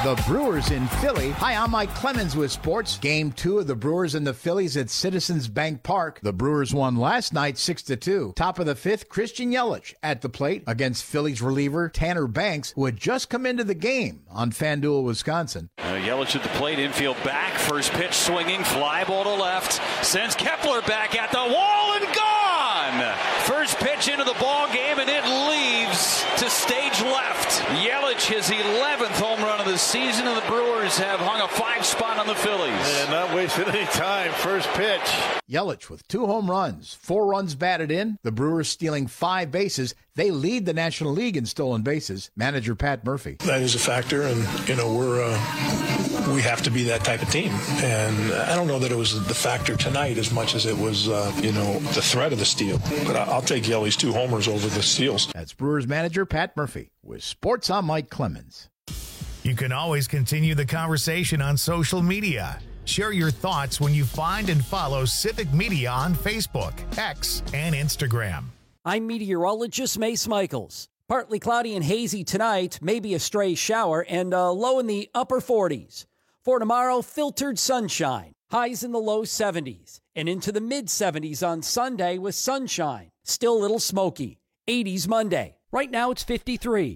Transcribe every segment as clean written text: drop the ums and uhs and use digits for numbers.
The Brewers in Philly. Hi, I'm Mike Clemens with sports. Game 2 of the Brewers and the Phillies at Citizens Bank Park. The Brewers won last night 6-2. Top of the 5th, Christian Yelich at the plate against Phillies reliever Tanner Banks, who had just come into the game on FanDuel, Wisconsin. Yelich at the plate, infield back. First pitch swinging, fly ball to left. Sends Kepler back at the wall and gone! First pitch into the ball game and it leaves to stage left. Yelich, his 11th home run of the season, and the Brewers have hung a 5 spot on the Phillies. And not wasting any time. First pitch. Yelich with 2 home runs, 4 runs batted in. The Brewers stealing 5 bases. They lead the National League in stolen bases. Manager Pat Murphy. That is a factor, and we have to be that type of team. And I don't know that it was the factor tonight as much as it was, the threat of the steal. But I'll take Yellie's 2 homers over the steals. That's Brewers manager Pat Murphy with Sports. I'm Mike Clemens. You can always continue the conversation on social media. Share your thoughts when you find and follow Civic Media on Facebook, X, and Instagram. I'm meteorologist Mace Michaels. Partly cloudy and hazy tonight, maybe a stray shower, and low in the upper 40s. For tomorrow, filtered sunshine. Highs in the low 70s and into the mid-70s on Sunday with sunshine. Still a little smoky. 80s Monday. Right now it's 53.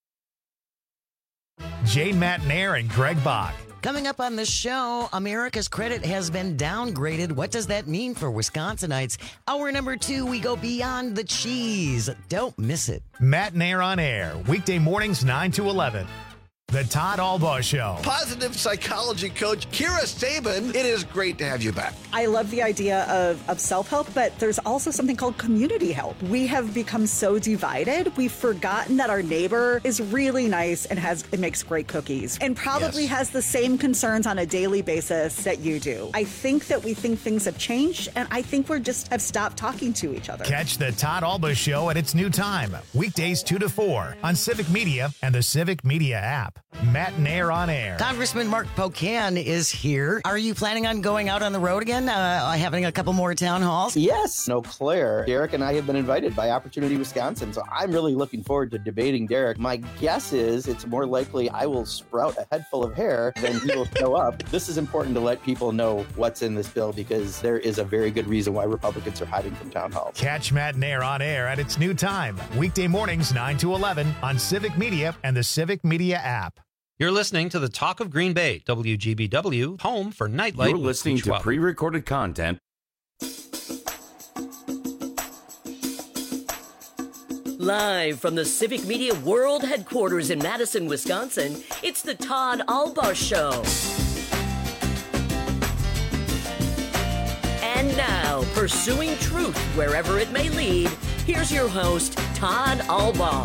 Jay Matnair and Greg Bach. Coming up on the show, America's credit has been downgraded. What does that mean for Wisconsinites? Hour number 2, we go beyond the cheese. Don't miss it. Matnair on air, weekday mornings 9 to 11. The Todd Albaugh Show. Positive psychology coach Kira Saban, it is great to have you back. I love the idea of self-help, but there's also something called community help. We have become so divided, we've forgotten that our neighbor is really nice and makes great cookies and probably has the same concerns on a daily basis that you do. I think that we think things have changed, and I think we just have stopped talking to each other. Catch the Todd Albaugh Show at its new time, weekdays 2 to 4 on Civic Media and the Civic Media app. Matnair on air. Congressman Mark Pocan is here. Are you planning on going out on the road again, having a couple more town halls? Yes. Eau Claire. Derek and I have been invited by Opportunity Wisconsin, so I'm really looking forward to debating Derek. My guess is it's more likely I will sprout a head full of hair than he will show up. This is important to let people know what's in this bill because there is a very good reason why Republicans are hiding from town halls. Catch Matnair on air at its new time, weekday mornings 9 to 11 on Civic Media and the Civic Media app. You're listening to the Talk of Green Bay, WGBW, home for Nightlight. You're listening to pre-recorded content. Live from the Civic Media World Headquarters in Madison, Wisconsin, it's the Todd Albaugh Show. And now, pursuing truth wherever it may lead, here's your host, Todd Albaugh.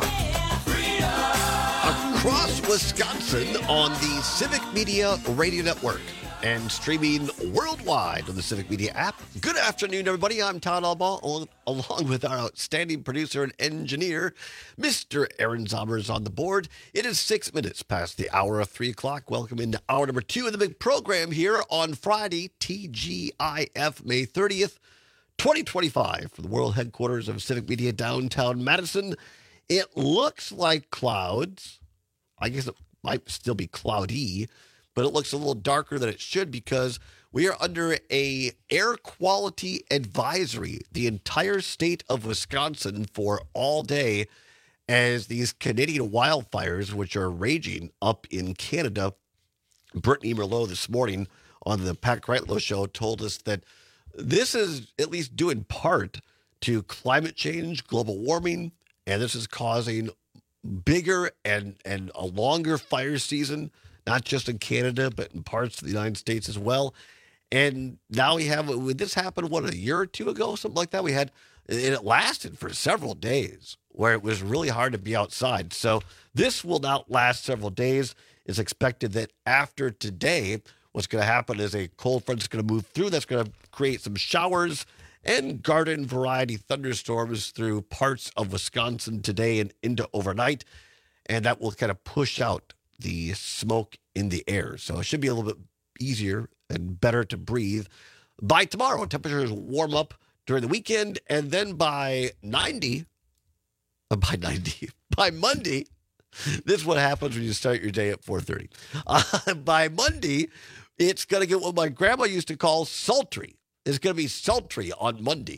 Across Wisconsin on the Civic Media Radio Network and streaming worldwide on the Civic Media app. Good afternoon, everybody. I'm Todd Albaugh, along with our outstanding producer and engineer, Mr. Aaron Zommers on the board. It is 6 minutes past the hour of 3 o'clock. Welcome into hour number 2 of the big program here on Friday, TGIF, May 30th, 2025, from the world headquarters of Civic Media downtown Madison. It looks like clouds. I guess it might still be cloudy, but it looks a little darker than it should because we are under a air quality advisory, the entire state of Wisconsin for all day, as these Canadian wildfires, which are raging up in Canada. Brittany Merlot this morning on the Pat Kreitlow show told us that this is at least due in part to climate change, global warming, and this is causing bigger and a longer fire season, not just in Canada, but in parts of the United States as well. And now we have, would this happen, a year or two ago, something like that? And it lasted for several days where it was really hard to be outside. So this will not last several days. It's expected that after today, what's going to happen is a cold front is going to move through. That's going to create some showers and garden variety thunderstorms through parts of Wisconsin today and into overnight. And that will kind of push out the smoke in the air. So it should be a little bit easier and better to breathe. By tomorrow, temperatures warm up during the weekend. And then by Monday, This is what happens when you start your day at 4:30. By Monday, it's going to get what my grandma used to call sultry. It's going to be sultry on Monday.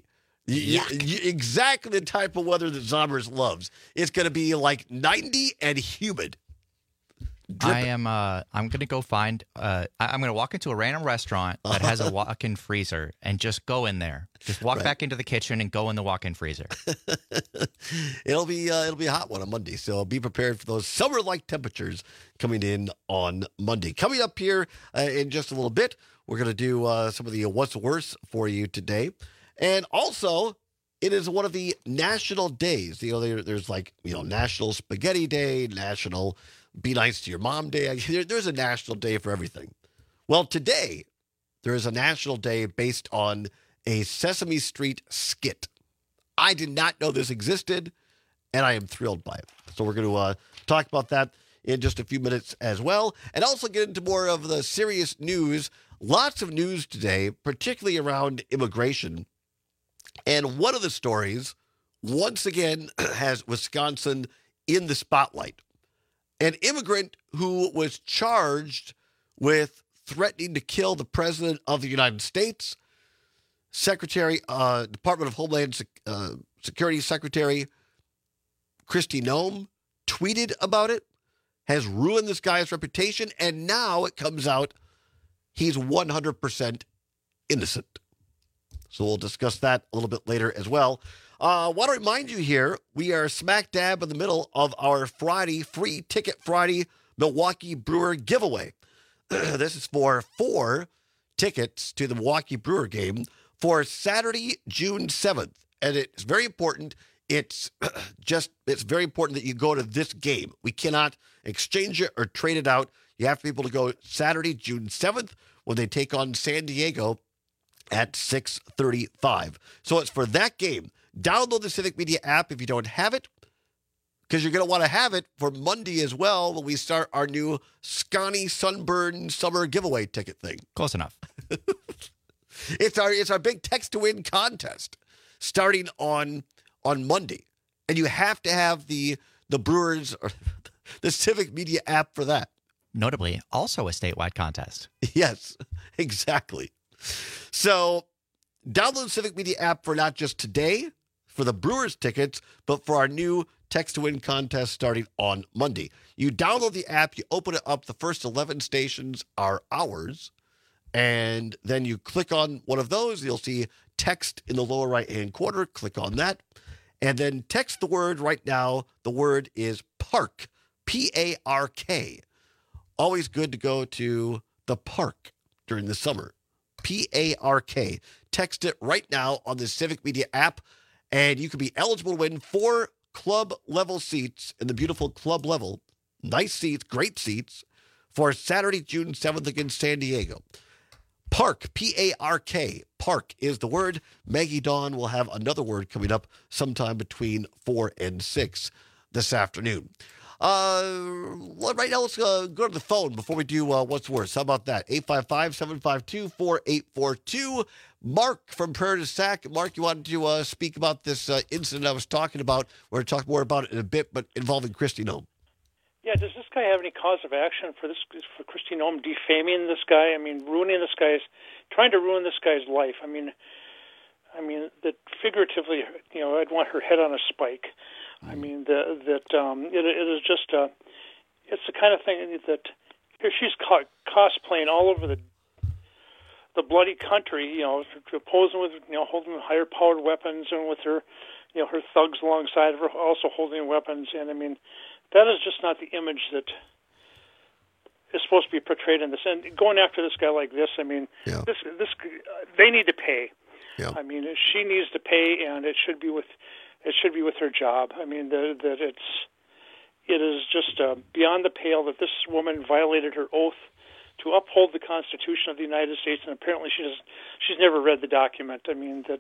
Exactly the type of weather that Zombers loves. It's going to be like 90 and humid. I'm going to go find, I'm going to walk into a random restaurant that has a walk-in freezer and just go in there. Just walk back into the kitchen and go in the walk-in freezer. It'll be a hot one on Monday, so be prepared for those summer-like temperatures coming in on Monday. Coming up here in just a little bit, we're going to do some of the what's worse for you today. And also, it is one of the national days. There's National Spaghetti Day, National Be Nice to Your Mom Day. There's a national day for everything. Well, today, there is a national day based on a Sesame Street skit. I did not know this existed, and I am thrilled by it. So we're going to talk about that in just a few minutes as well, and also get into more of the serious news. Lots of news today, particularly around immigration. And one of the stories, once again, has Wisconsin in the spotlight. An immigrant who was charged with threatening to kill the President of the United States, Department of Homeland Security Secretary Kristi Noem tweeted about it, has ruined this guy's reputation, and now it comes out he's 100% innocent. So we'll discuss that a little bit later as well. I want to remind you here, we are smack dab in the middle of our Friday, Free Ticket Friday Milwaukee Brewer giveaway. This is for 4 tickets to the Milwaukee Brewer game for Saturday, June 7th. And it's very important. It's very important that you go to this game. We cannot exchange it or trade it out. You have to be able to go Saturday, June 7th, when they take on San Diego at 6:35. So it's for that game. Download the Civic Media app if you don't have it, because you're going to want to have it for Monday as well when we start our new Scotty Sunburn Summer giveaway ticket thing. Close enough. It's our big text to win contest starting on Monday, and you have to have the Brewers or the Civic Media app for that. Notably, also a statewide contest. Yes, exactly. So download the Civic Media app for not just today, for the Brewers tickets, but for our new text-to-win contest starting on Monday. You download the app, you open it up, the first 11 stations are ours, and then you click on one of those, you'll see text in the lower right-hand corner, click on that, and then text the word right now. The word is PARK, P-A-R-K. Always good to go to the park during the summer. P-A-R-K. Text it right now on the Civic Media app, and you could be eligible to win 4 club-level seats in the beautiful club level. Nice seats, great seats, for Saturday, June 7th against San Diego. Park, P-A-R-K. Park is the word. Maggie Dawn will have another word coming up sometime between 4 and 6 this afternoon. Right now, let's go to the phone before we do what's worse. How about that? 855-752-4842. Mark from Prairie du Sac. Mark, you wanted to speak about this incident I was talking about. We're going to talk more about it in a bit, but involving Kristi Noem. Yeah, does this guy have any cause of action for Kristi Noem defaming this guy? I mean, trying to ruin this guy's life. I mean, that figuratively, I'd want her head on a spike. I mean, it is just it's the kind of thing that here she's cosplaying all over the bloody country, posing with, holding higher powered weapons, and with her, her thugs alongside of her also holding weapons. And I mean, that is just not the image that is supposed to be portrayed in this. And going after this guy like this, I mean, this they need to pay. Yeah. I mean, she needs to pay, and it should be with her job. I mean, it is just beyond the pale that this woman violated her oath to uphold the Constitution of the United States, and apparently she's never read the document. I mean, that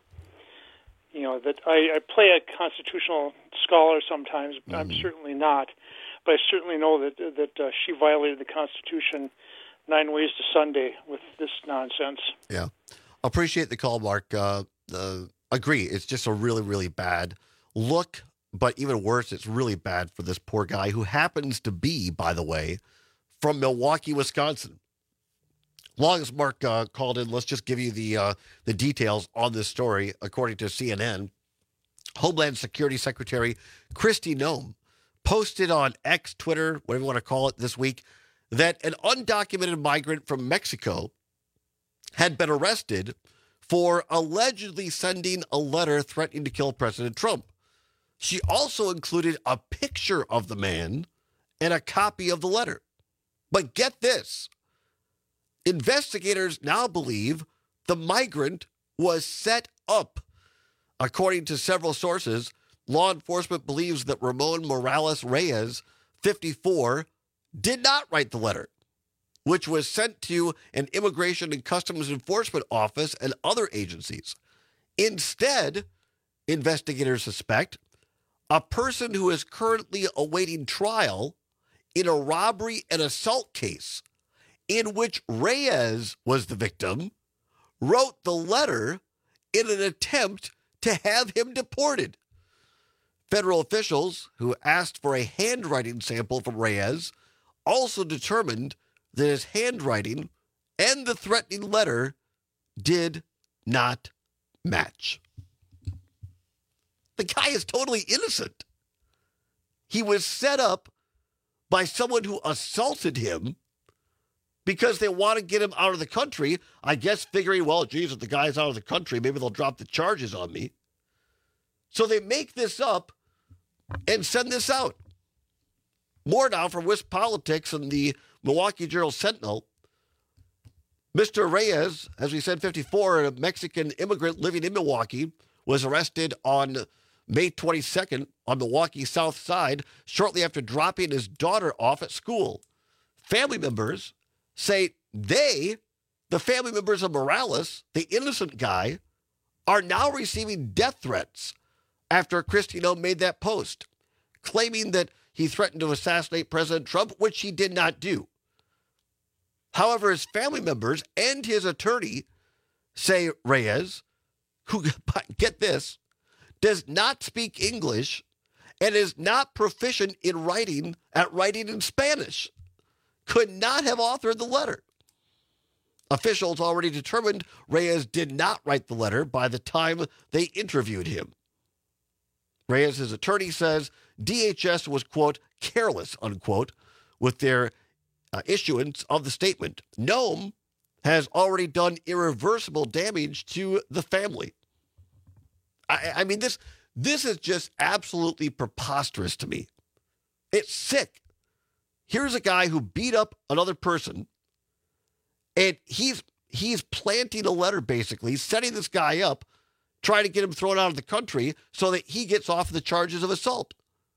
I play a constitutional scholar sometimes. Mm-hmm. I'm certainly not, but I certainly know that she violated the Constitution 9 ways to Sunday with this nonsense. Yeah, appreciate the call, Mark. Agree. It's just a really, really bad look But even worse, it's really bad for this poor guy who happens to be, by the way, from Milwaukee, Wisconsin. Long as Mark called in, let's just give you the details on this story. According to CNN, Homeland Security Secretary Kristi Noem posted on X, Twitter, whatever you want to call it this week, that an undocumented migrant from Mexico had been arrested for allegedly sending a letter threatening to kill President Trump. She also included a picture of the man and a copy of the letter. But get this. Investigators now believe the migrant was set up. According to several sources, law enforcement believes that Ramon Morales Reyes, 54, did not write the letter, which was sent to an Immigration and Customs Enforcement office and other agencies. Instead, investigators suspect a person who is currently awaiting trial in a robbery and assault case in which Reyes was the victim wrote the letter in an attempt to have him deported. Federal officials who asked for a handwriting sample from Reyes also determined that his handwriting and the threatening letter did not match. The guy is totally innocent. He was set up by someone who assaulted him because they want to get him out of the country, I guess figuring, well, geez, if the guy's out of the country, maybe they'll drop the charges on me. So they make this up and send this out. More now from Wisp Politics and the Milwaukee Journal-Sentinel. Mr. Reyes, as we said, 54, a Mexican immigrant living in Milwaukee, was arrested on May 22nd on Milwaukee's South Side shortly after dropping his daughter off at school. Family members say the family members of Morales, the innocent guy, are now receiving death threats after Kristi Noem made that post, claiming that he threatened to assassinate President Trump, which he did not do. However, his family members and his attorney say Reyes, who, get this, does not speak English and is not proficient in writing in Spanish, could not have authored the letter. Officials already determined Reyes did not write the letter by the time they interviewed him. Reyes' attorney says DHS was, quote, careless, unquote, with their issuance of the statement. Noem has already done irreversible damage to the family. I mean, this is just absolutely preposterous to me. It's sick. Here's a guy who beat up another person, and he's planting a letter, basically, setting this guy up, trying to get him thrown out of the country so that he gets off the charges of assault.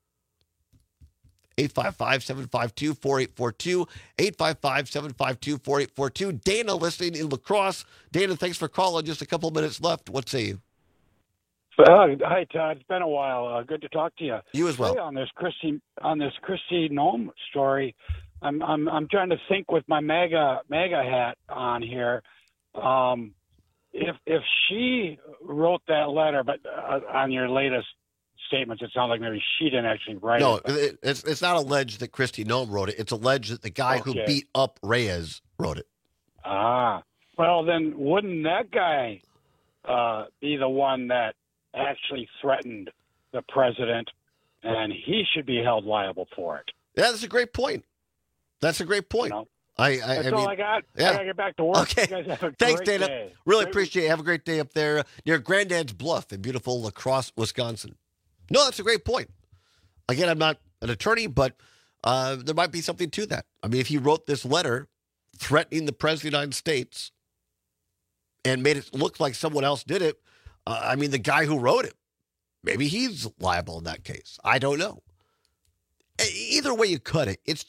855-752-4842, 855-752-4842. Dana listening in La Crosse. Dana, thanks for calling. Just a couple minutes left. What say you? Hi, Todd. It's been a while. Good to talk to you. You as well. Hey, on this Kristi Noem story, I'm trying to think with my MAGA hat on here. If she wrote that letter, but on your latest statements, it sounds like maybe she didn't actually write it. No, it's not alleged that Kristi Noem wrote it. It's alleged that the guy who beat up Reyes wrote it. Ah, well then, wouldn't that guy be the one that actually threatened the president, and he should be held liable for it? Yeah, that's a great point. That's a great point. You know? That's all I got. Yeah. I gotta get back to work. Okay. You guys have a Thanks, great Dana. day. Really appreciate it. Have a great day up there near Granddad's Bluff in beautiful La Crosse, Wisconsin. No, that's a great point. Again, I'm not an attorney, but there might be something to that. I mean, if he wrote this letter threatening the president of the United States and made it look like someone else did it, I mean, the guy who wrote it, maybe he's liable in that case. I don't know. Either way you cut it, it's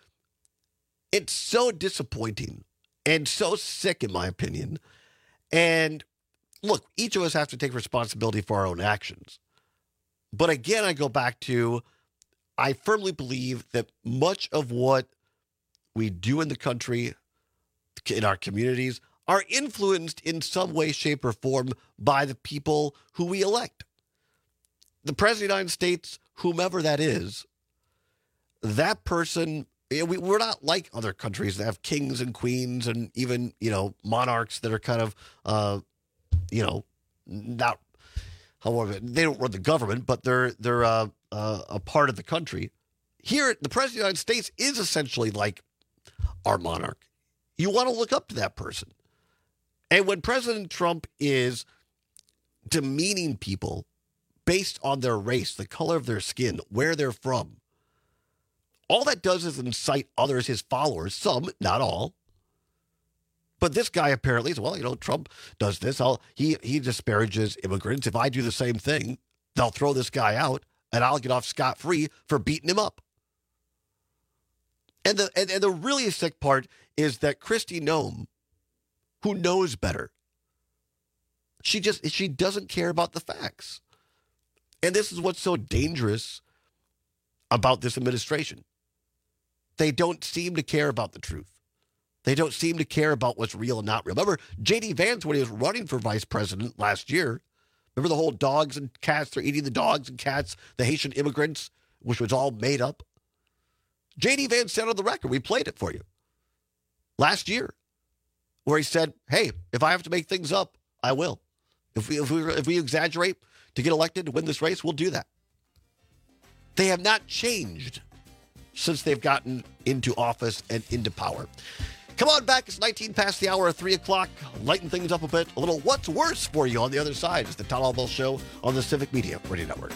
so disappointing and so sick, in my opinion. And look, each of us have to take responsibility for our own actions. But again, I go back to, I firmly believe that much of what we do in the country, in our communities, are influenced in some way, shape, or form by the people who we elect. the President of the United States, whomever that is, that person, we're not like other countries that have kings and queens and even, monarchs that are kind of, not, however, they don't run the government, but they're a part of the country. Here, the President of the United States is essentially like our monarch. You want to look up to that person. And when President Trump is demeaning people based on their race, the color of their skin, where they're from, all that does is incite others, his followers, some, not all. But this guy apparently is, Trump does this. He disparages immigrants. If I do the same thing, they'll throw this guy out and I'll get off scot-free for beating him up. And the really sick part is that Kristi Noem, who knows better, she doesn't care about the facts. And this is what's so dangerous about this administration. They don't seem to care about the truth. They don't seem to care about what's real and not real. Remember, J.D. Vance, when he was running for vice president last year, remember the whole dogs and cats, they're eating the dogs and cats, the Haitian immigrants, which was all made up. J.D. Vance said on the record, we played it for you, last year, where he said, hey, if I have to make things up, I will. If we exaggerate to get elected to win this race, we'll do that. They have not changed since they've gotten into office and into power. Come on back. It's 19 past the hour of 3 o'clock. Lighten things up a bit. A little what's worse for you on the other side. It's the Todd Alba Show on the Civic Media Radio Network.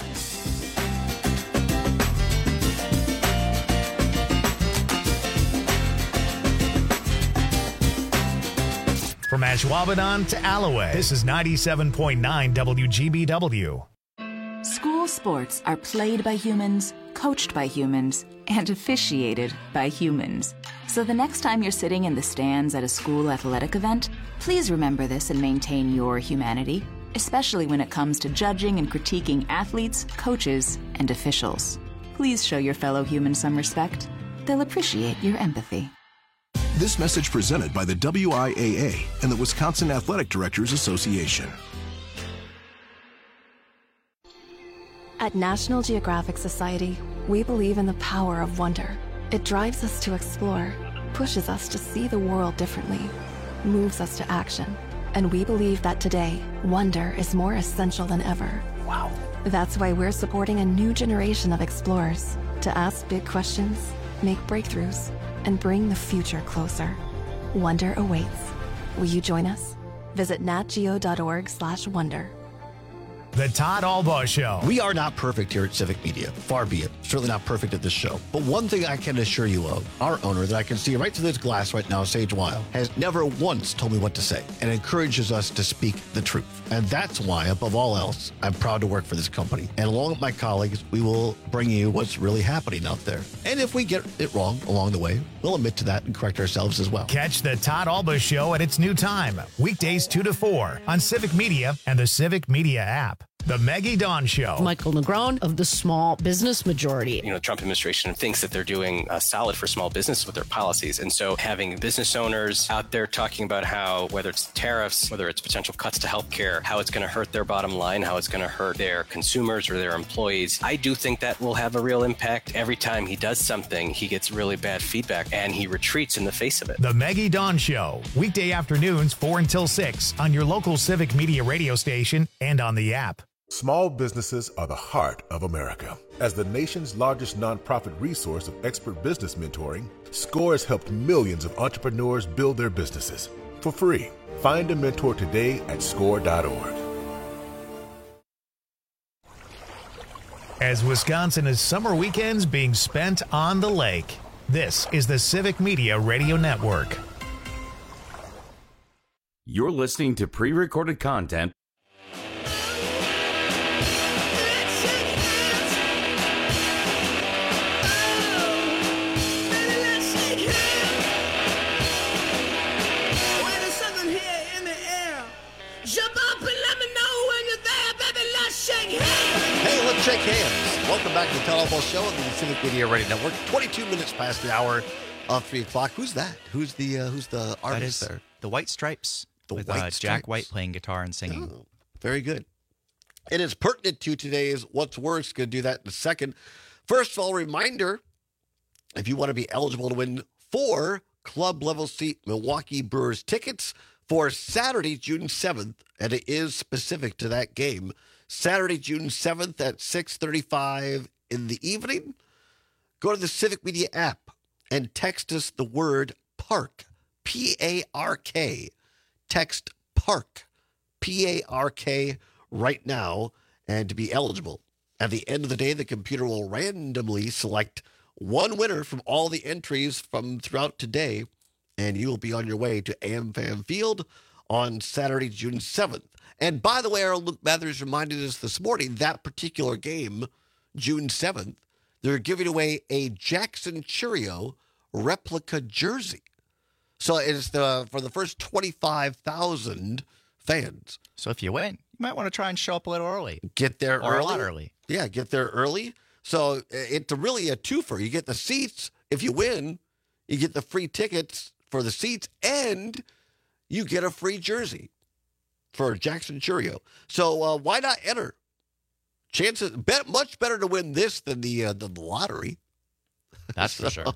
From Ashwaubenon to Alloway, this is 97.9 WGBW. School sports are played by humans, coached by humans, and officiated by humans. So the next time you're sitting in the stands at a school athletic event, please remember this and maintain your humanity, especially when it comes to judging and critiquing athletes, coaches, and officials. Please show your fellow humans some respect. They'll appreciate your empathy. This message presented by the WIAA and the Wisconsin Athletic Directors Association. At National Geographic Society, we believe in the power of wonder. It drives us to explore, pushes us to see the world differently, moves us to action. And we believe that today, wonder is more essential than ever. Wow. That's why we're supporting a new generation of explorers to ask big questions, make breakthroughs, and bring the future closer. Wonder awaits. Will you join us? Visit natgeo.org/wonder. The Todd Alba Show. We are not perfect here at Civic Media. Far be it. Certainly not perfect at this show. But one thing I can assure you of, our owner that I can see right through this glass right now, Sage Weil, has never once told me what to say and encourages us to speak the truth. And that's why, above all else, I'm proud to work for this company. And along with my colleagues, we will bring you what's really happening out there. And if we get it wrong along the way, we'll admit to that and correct ourselves as well. Catch the Todd Alba Show at its new time, weekdays 2 to 4 on Civic Media and the Civic Media app. The Maggie Dawn Show. Michael Negron of the Small Business Majority. The Trump administration thinks that they're doing solid for small business with their policies. And so having business owners out there talking about how, whether it's tariffs, whether it's potential cuts to healthcare, how it's going to hurt their bottom line, how it's going to hurt their consumers or their employees, I do think that will have a real impact. Every time he does something, he gets really bad feedback and he retreats in the face of it. The Maggie Dawn Show, weekday afternoons 4 until 6 on your local Civic Media radio station and on the app. Small businesses are the heart of America. As the nation's largest nonprofit resource of expert business mentoring, SCORE has helped millions of entrepreneurs build their businesses for free. Find a mentor today at SCORE.org. As Wisconsin is summer weekends being spent on the lake, this is the Civic Media Radio Network. You're listening to pre-recorded content. Shake hands. Welcome back to the Todd Alba Show on the Civic Media Radio Network. 22 minutes past the hour of 3 o'clock. Who's that? Who's the artist there? The White Stripes. The with White Stripes. Jack White playing guitar and singing. Oh, very good. It is pertinent to today's What's Worse. Going to do that in a second. First of all, reminder, if you want to be eligible to win 4 club-level seat Milwaukee Brewers tickets for Saturday, June 7th, and it is specific to that game, Saturday, June 7th at 6:35 in the evening, go to the Civic Media app and text us the word PARK, P-A-R-K. Text PARK, P-A-R-K, right now, and to be eligible. At the end of the day, the computer will randomly select one winner from all the entries from throughout today, and you will be on your way to AmFam Field on Saturday, June 7th. And by the way, our Luke Mathers reminded us this morning, that particular game, June 7th, they're giving away a Jackson Cheerio replica jersey. So it is for the first 25,000 fans. So if you win, you might want to try and show up a little early. Get there or early. a lot early. Yeah, get there early. So it's really a twofer. You get the seats. If you win, you get the free tickets for the seats, and you get a free jersey for Jackson Cheerio. So why not enter? Chances much better to win this than the lottery. That's for sure.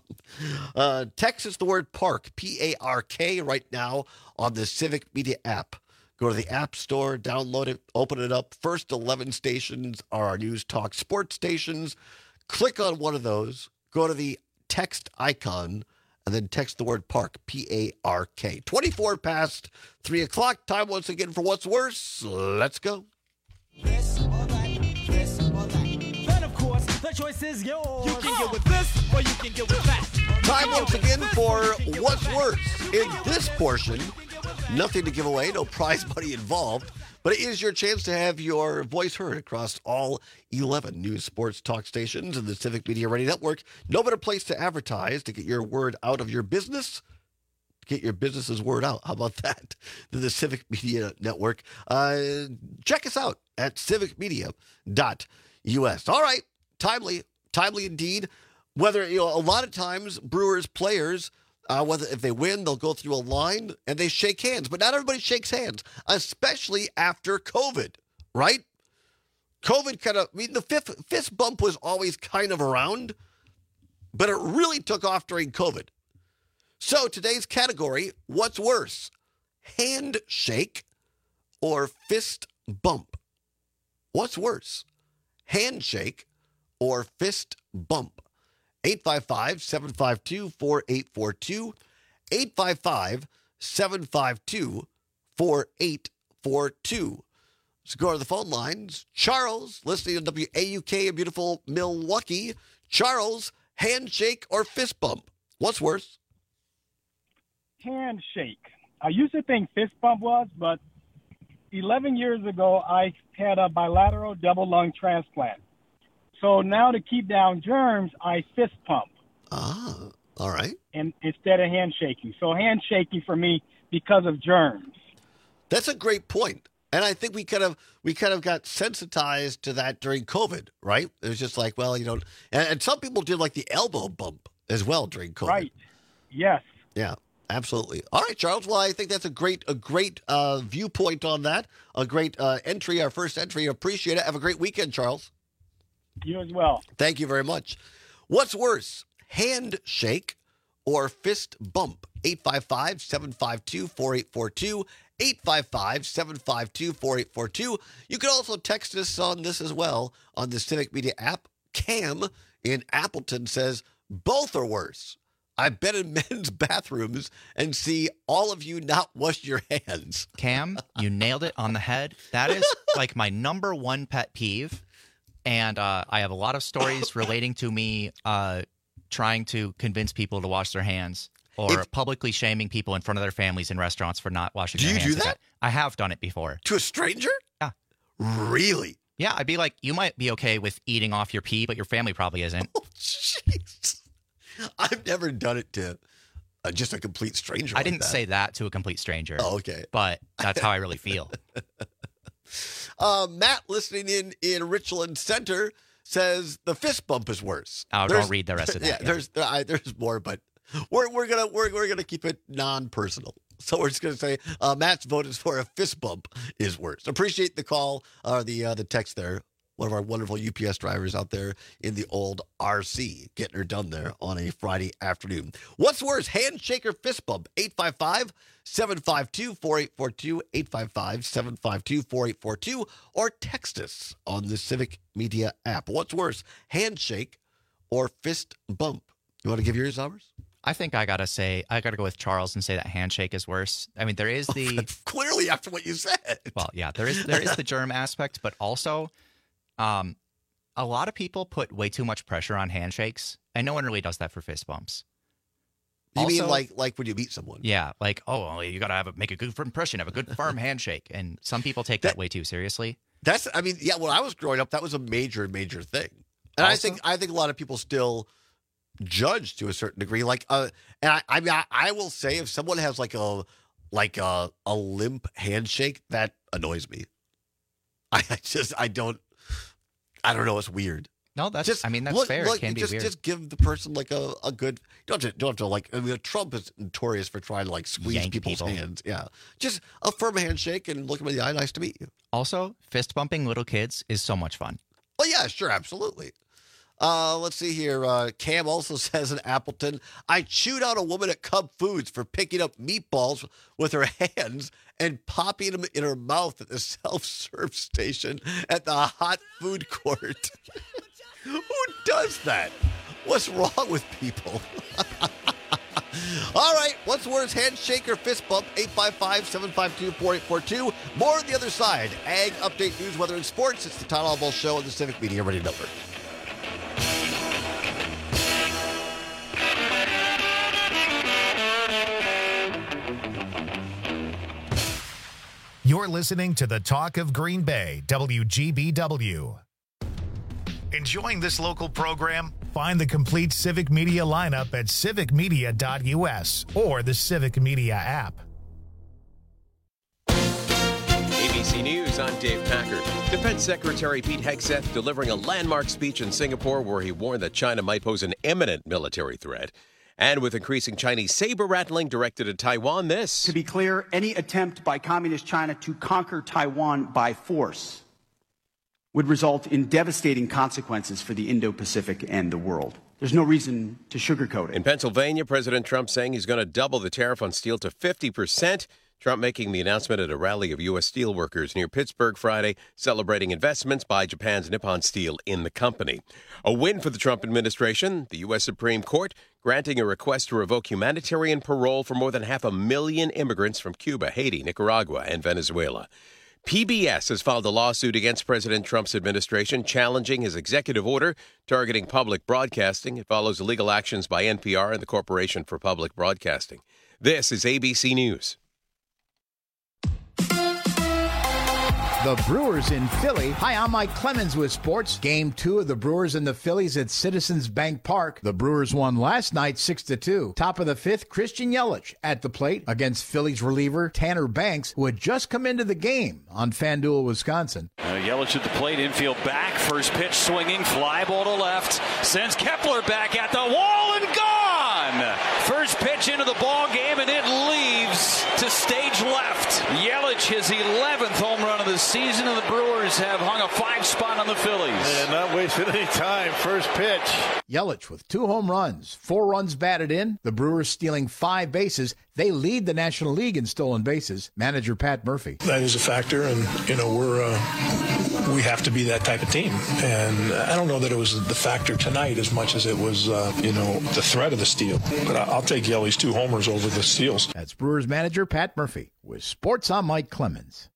Text us the word PARK, P-A-R-K, right now on the Civic Media app. Go to the App Store, download it, open it up. First 11 stations are our News Talk sports stations. Click on one of those, go to the text icon, and then text the word PARK, P-A-R-K. 24 past 3 o'clock. Time once again for What's Worse. Let's go. This or that, this or that. Then, of course, the choice is yours. You can get with this or you can get with that. Time once again for What's Worse. In this portion, nothing to give away, no prize money involved, but it is your chance to have your voice heard across all 11 news sports talk stations in the Civic Media Radio Network. No better place to advertise, to get your word out of your business, get your business's word out. How about that? The Civic Media Network. Check us out at civicmedia.us. All right. Timely indeed. Whether, a lot of times Brewers players, whether if they win, they'll go through a line and they shake hands. But not everybody shakes hands, especially after COVID, right? COVID the fist bump was always kind of around, but it really took off during COVID. So today's category, what's worse, handshake or fist bump? What's worse, handshake or fist bump? 855-752-4842, 855-752-4842. Let's go to the phone lines. Charles, listening to WAUK in beautiful Milwaukee. Charles, handshake or fist bump? What's worse? Handshake. I used to think fist bump was, but 11 years ago, I had a bilateral double lung transplant. So now to keep down germs, I fist pump. Ah, all right. And instead of handshaking. So handshaking for me because of germs. That's a great point. And I think we kind of got sensitized to that during COVID, right? It was just like, well, and some people did like the elbow bump as well during COVID. Right. Yes. Yeah, absolutely. All right, Charles. Well, I think that's a great viewpoint on that. A great entry, our first entry. Appreciate it. Have a great weekend, Charles. You as well. Thank you very much. What's worse, handshake or fist bump? 855-752-4842, 855-752-4842. You can also text us on this as well on the Civic Media app. Cam in Appleton says, both are worse. I've been in men's bathrooms and see all of you not wash your hands. Cam, you nailed it on the head. That is like my number one pet peeve. And I have a lot of stories relating to me trying to convince people to wash their hands or publicly shaming people in front of their families in restaurants for not washing their hands. Do you do that? I have done it before. To a stranger? Yeah. Really? Yeah, I'd be like, you might be okay with eating off your pee, but your family probably isn't. Oh, jeez. I've never done it to just a complete stranger. I didn't say that to a complete stranger. Oh, okay. But that's how I really feel. Matt, listening in Richland Center, says the fist bump is worse. Oh, don't read the rest of that. Yeah, there's more, but we're gonna keep it non-personal. So we're just going to say Matt's vote is for a fist bump is worse. Appreciate the call or the text there. One of our wonderful UPS drivers out there in the old RC getting her done there on a Friday afternoon. What's worse, handshake or fist bump? 855-752-4842, 855-752-4842, or text us on the Civic Media app. What's worse, handshake or fist bump? You want to give yours, Albers? I think I gotta go with Charles and say that handshake is worse. I mean, there is the clearly after what you said. Well, yeah, there is the germ aspect, but also, a lot of people put way too much pressure on handshakes, and no one really does that for fist bumps. You mean like when you meet someone? Yeah, like you gotta make a good impression, have a good firm handshake, and some people take that way too seriously. When I was growing up, that was a major thing, and also, I think a lot of people still judge to a certain degree. And I will say, if someone has like a limp handshake, that annoys me. I don't know. It's weird. No, that's fair. It can be weird. Just give the person like a good. Don't have to like. I mean, Trump is notorious for trying to like squeeze people's hands. Yeah, just a firm handshake and look them in the eye. Nice to meet you. Also, fist bumping little kids is so much fun. Oh yeah, sure, absolutely. Let's see here. Cam also says in Appleton, I chewed out a woman at Cub Foods for picking up meatballs with her hands and popping them in her mouth at the self-serve station at the hot food court. Who does that? What's wrong with people? All right, what's worse, handshake or fist bump? 855-752-4842. More on the other side. Ag update, news, weather, and sports. It's the Todd Albaugh Show on the Civic Media Radio Network. You're listening to the Talk of Green Bay, WGBW. Enjoying this local program? Find the complete Civic Media lineup at civicmedia.us or the Civic Media app. ABC News, I'm Dave Packard. Defense Secretary Pete Hegseth delivering a landmark speech in Singapore where he warned that China might pose an imminent military threat. And with increasing Chinese saber-rattling directed at Taiwan, this. To be clear, any attempt by Communist China to conquer Taiwan by force would result in devastating consequences for the Indo-Pacific and the world. There's no reason to sugarcoat it. In Pennsylvania, President Trump saying he's going to double the tariff on steel to 50%. Trump making the announcement at a rally of U.S. steelworkers near Pittsburgh Friday, celebrating investments by Japan's Nippon Steel in the company. A win for the Trump administration. The U.S. Supreme Court granting a request to revoke humanitarian parole for more than 500,000 immigrants from Cuba, Haiti, Nicaragua, and Venezuela. PBS has filed a lawsuit against President Trump's administration challenging his executive order targeting public broadcasting. It follows illegal actions by NPR and the Corporation for Public Broadcasting. This is ABC News. The Brewers in Philly. Hi, I'm Mike Clemens with sports. Game 2 of the Brewers and the Phillies at Citizens Bank Park. The Brewers won last night 6-2. Top of the 5th, Christian Yelich at the plate against Phillies reliever Tanner Banks, who had just come into the game on FanDuel, Wisconsin. Yelich at the plate, infield back. First pitch swinging, fly ball to left. Sends Kepler back at the wall and gone! First pitch into the ball game, and it leaves to stage left. Yelich, his 11th home run of the season, and the Brewers have hung a 5 spot on the Phillies. And not wasted any time. First pitch. Yelich with 2 home runs, 4 runs batted in. The Brewers stealing 5 bases. They lead the National League in stolen bases. Manager Pat Murphy. That is a factor, and we have to be that type of team. And I don't know that it was the factor tonight as much as it was, the threat of the steal. But I'll take Yellie's 2 homers over the steals. That's Brewers manager Pat Murphy. With sports, I'm Mike Clemens.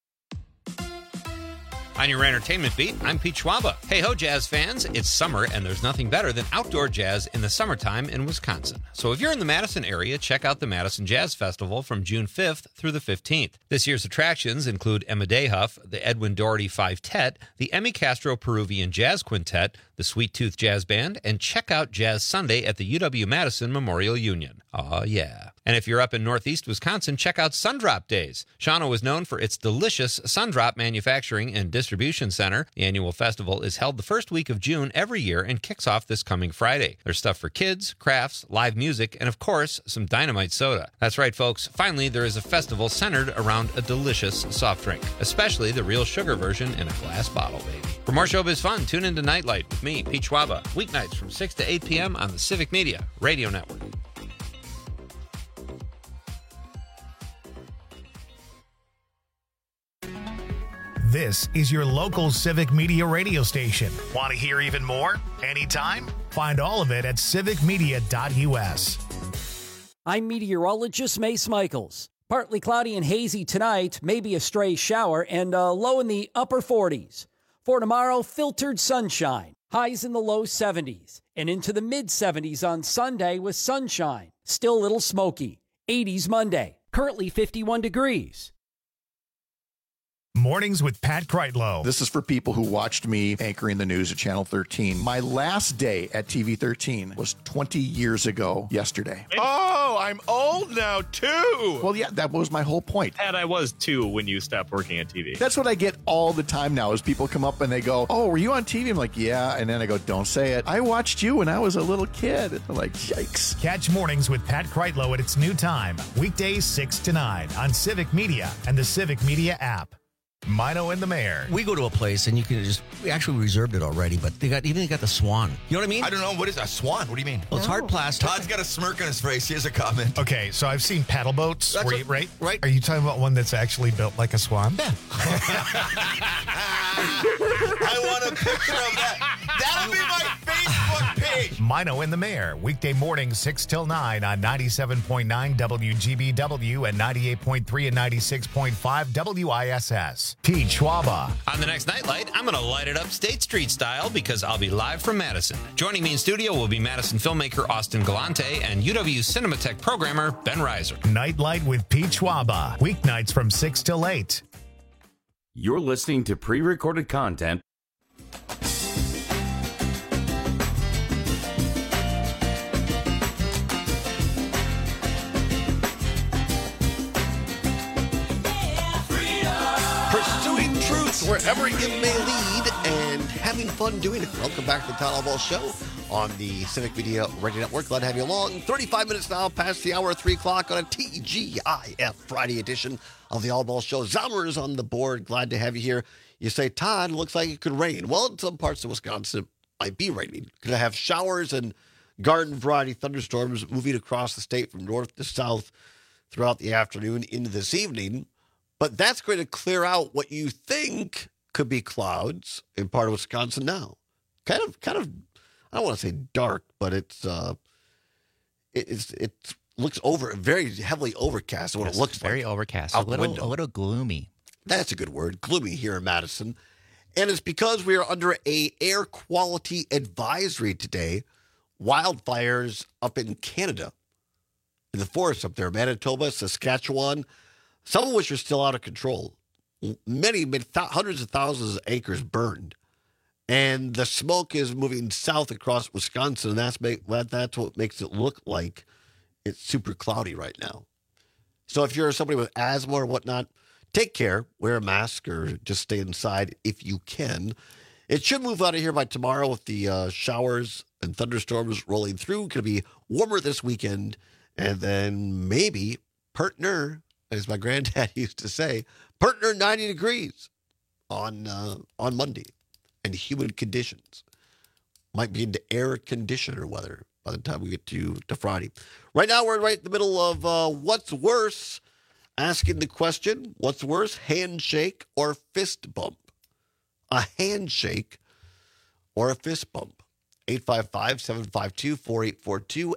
On your entertainment beat, I'm Pete Schwaba. Hey ho, jazz fans. It's summer, and there's nothing better than outdoor jazz in the summertime in Wisconsin. So if you're in the Madison area, check out the Madison Jazz Festival from June 5th through the 15th. This year's attractions include Emma Dehuff, the Edwin Doherty Five-Tet, the Emmy Castro Peruvian Jazz Quintet, the Sweet Tooth Jazz Band, and check out Jazz Sunday at the UW-Madison Memorial Union. Aw, yeah. And if you're up in northeast Wisconsin, check out Sundrop Days. Shawano is known for its delicious Sundrop manufacturing and distribution center. The annual festival is held the first week of June every year and kicks off this coming Friday. There's stuff for kids, crafts, live music, and of course, some dynamite soda. That's right, folks. Finally, there is a festival centered around a delicious soft drink, especially the real sugar version in a glass bottle, baby. For more showbiz fun, tune into Nightlight with me, Pete Schwaba, weeknights from 6 to 8 p.m. on the Civic Media Radio Network. This is your local Civic Media radio station. Want to hear even more? Anytime? Find all of it at civicmedia.us. I'm meteorologist Mace Michaels. Partly cloudy and hazy tonight, maybe a stray shower, and low in the upper 40s. For tomorrow, filtered sunshine. Highs in the low 70s and into the mid-70s on Sunday with sunshine. Still a little smoky. 80s Monday. Currently 51 degrees. Mornings with Pat Kreitlow. This is for people who watched me anchoring the news at Channel 13. My last day at TV 13 was 20 years ago yesterday. Oh, I'm old now, too. Well, yeah, that was my whole point. And I was, too, when you stopped working at TV. That's what I get all the time now is people come up and they go, oh, were you on TV? I'm like, yeah. And then I go, don't say it. I watched you when I was a little kid. And they're like, yikes. Catch Mornings with Pat Kreitlow at its new time. Weekdays 6 to 9 on Civic Media and the Civic Media app. Mino and the Mayor. We go to a place and you can we actually reserved it already, but they got the swan. You know what I mean? I don't know. What is a swan? What do you mean? Well, it's hard plastic. Todd's got a smirk on his face. Here's a comment. Okay, so I've seen paddle boats. Right. Are you talking about one that's actually built like a swan? Yeah. I want a picture of that. That'll be my Facebook page. Mino and the Mayor, weekday mornings 6 till 9 on 97.9 WGBW and 98.3 and 96.5 WISS. Pete Schwaba. On the next Nightlight, I'm going to light it up State Street style because I'll be live from Madison. Joining me in studio will be Madison filmmaker Austin Galante and UW Cinematech programmer Ben Reiser. Nightlight with Pete Schwaba, weeknights from 6 till 8. You're listening to pre-recorded content. Pursuing truth wherever it may lead and having fun doing it. Welcome back to the Todd Allball Show on the Civic Media Radio Network. Glad to have you along. 35 minutes now past the hour, 3 o'clock on a TGIF Friday edition of the Allball Show. Zommer's on the board. Glad to have you here. You say, Todd, looks like it could rain. Well, in some parts of Wisconsin, it might be raining. Could have showers and garden variety thunderstorms moving across the state from north to south throughout the afternoon into this evening. But that's going to clear out what you think could be clouds in part of Wisconsin now. Kind of, I don't want to say dark, but it looks very heavily overcast. What it looks very like overcast, out a the window. little gloomy. That's a good word, gloomy here in Madison. And it's because we are under a air quality advisory today. Wildfires up in Canada, in the forests up there, Manitoba, Saskatchewan, some of which are still out of control. Many hundreds of thousands of acres burned. And the smoke is moving south across Wisconsin, and that's what makes it look like it's super cloudy right now. So if you're somebody with asthma or whatnot, take care. Wear a mask or just stay inside if you can. It should move out of here by tomorrow with the showers and thunderstorms rolling through. Going to be warmer this weekend. And then maybe partner, as my granddad used to say, partner 90 degrees on Monday. And humid conditions. Might be into air conditioner weather by the time we get to Friday. Right now, we're right in the middle of what's worse. Asking the question, what's worse, handshake or fist bump? A handshake or a fist bump? 855-752-4842,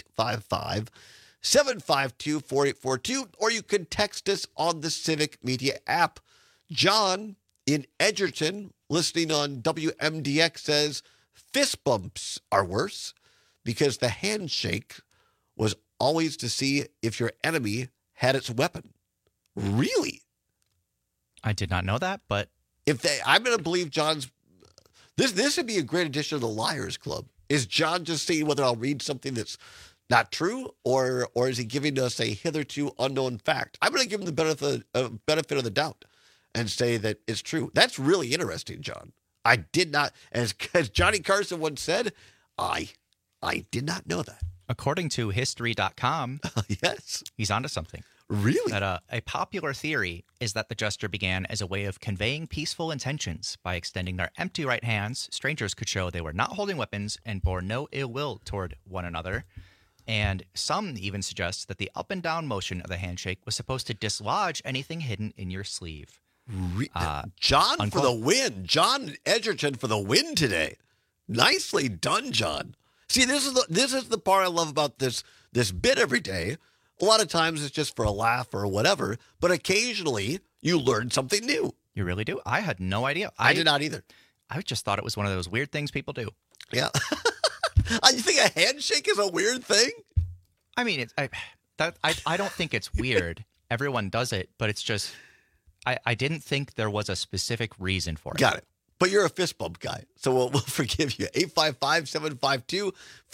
855-752-4842, or you can text us on the Civic Media app. John in Edgerton, listening on WMDX, says fist bumps are worse because the handshake was always to see if your enemy had its weapon. Really? I did not know that, but I'm going to believe John's. This would be a great addition to the Liars Club. Is John just seeing whether I'll read something that's not true, or is he giving us a hitherto unknown fact? I'm going to give him the benefit of the doubt and say that it's true. That's really interesting, John. I did not, as Johnny Carson once said, I did not know that. According to History.com, yes, he's onto something. Really? That a popular theory is that the gesture began as a way of conveying peaceful intentions. By extending their empty right hands, strangers could show they were not holding weapons and bore no ill will toward one another. And some even suggest that the up and down motion of the handshake was supposed to dislodge anything hidden in your sleeve. John unquote. for the win. John Edgerton for the win today. Nicely done, John. See, this is the part I love about this bit every day. A lot of times it's just for a laugh or whatever, but occasionally you learn something new. You really do? I had no idea. I did not either. I just thought it was one of those weird things people do. Yeah. You think a handshake is a weird thing? I mean, I don't think it's weird. Everyone does it, but it's just I didn't think there was a specific reason for it. Got it. But you're a fist bump guy, so we'll forgive you. 855-752-4842,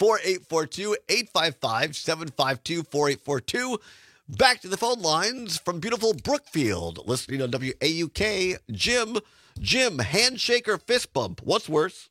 855-752-4842. Back to the phone lines from beautiful Brookfield, listening on WAUK. Jim, handshake or fist bump? What's worse?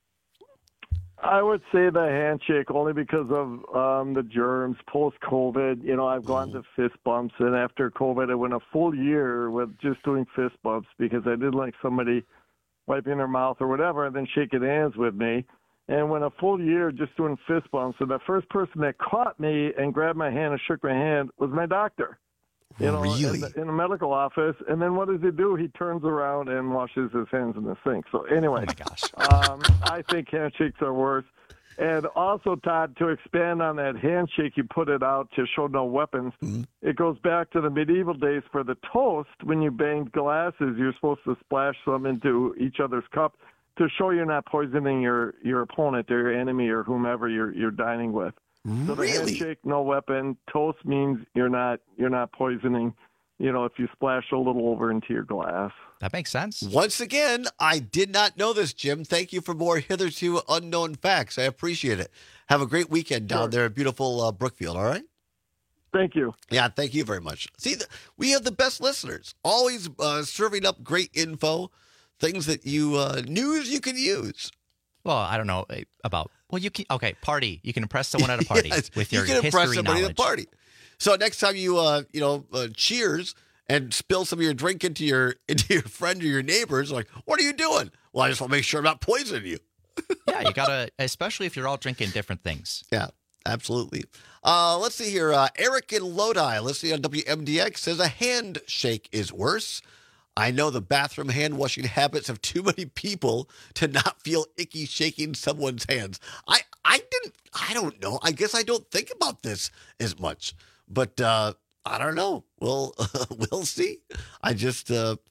I would say the handshake, only because of the germs post-COVID. You know, I've gone to fist bumps, and after COVID, I went a full year with just doing fist bumps because I didn't like somebody wiping their mouth or whatever, and then shaking hands with me. And went a full year just doing fist bumps. And the first person that caught me and grabbed my hand and shook my hand was my doctor. You know, really? in the medical office. And then what does he do? He turns around and washes his hands in the sink. So anyway, oh my gosh. I think handshakes are worse. And also, Todd, to expand on that handshake, you put it out to show no weapons. Mm-hmm. It goes back to the medieval days for the toast. When you banged glasses, you're supposed to splash some into each other's cup to show you're not poisoning your opponent or your enemy or whomever you're dining with. So the handshake, no weapon. Toast means you're not poisoning. You know, if you splash a little over into your glass. That makes sense. Once again, I did not know this, Jim. Thank you for more hitherto unknown facts. I appreciate it. Have a great weekend down there at beautiful Brookfield, all right? Thank you. Yeah, thank you very much. See, we have the best listeners, always serving up great info, things that news you can use. Well, I don't know about, you can, party. You can impress someone at a party with your history knowledge. You can impress somebody at a party. So next time you cheers and spill some of your drink into your friend or your neighbors, like, what are you doing? Well, I just want to make sure I'm not poisoning you. Yeah, you gotta, especially if you're all drinking different things. Yeah, absolutely. Let's see here. Eric in Lodi, listening on WMDX, says a handshake is worse. I know the bathroom hand washing habits of too many people to not feel icky shaking someone's hands. I don't know. I guess I don't think about this as much. But I don't know. We'll see. I guess